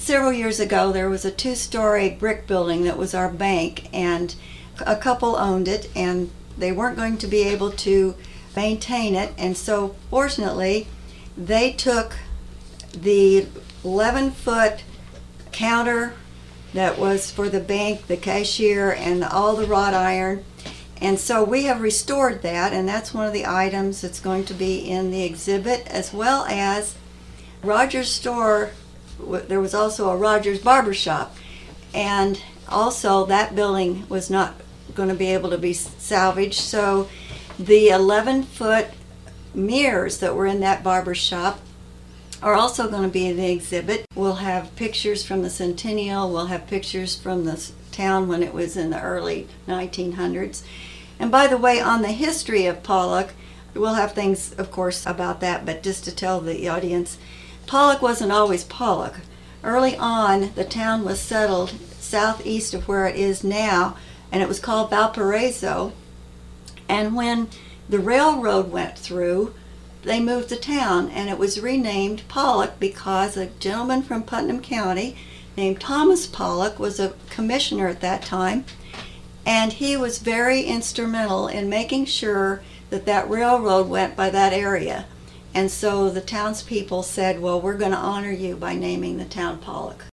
Several years ago, there was a two-story brick building that was our bank, and a couple owned it, and they weren't going to be able to maintain it, and so fortunately, they took the 11-foot counter that was for the bank, the cashier, and all the wrought iron. And so we have restored that, and that's one of the items that's going to be in the exhibit, as well as Rogers Store. There was also a Rogers Barbershop, and also that building was not going to be able to be salvaged, so the 11-foot mirrors that were in that barbershop are also going to be in the exhibit. We'll have pictures from the Centennial, we'll have pictures from the town when it was in the early 1900s. And by the way, on the history of Pollock, we'll have things, of course, about that, but just to tell the audience, Pollock wasn't always Pollock. Early on, the town was settled southeast of where it is now, and it was called Valparaiso. And when the railroad went through, they moved the town, and it was renamed Pollock because a gentleman from Putnam County named Thomas Pollock was a commissioner at that time, and he was very instrumental in making sure that that railroad went by that area. And so the townspeople said, well, we're going to honor you by naming the town Pollock.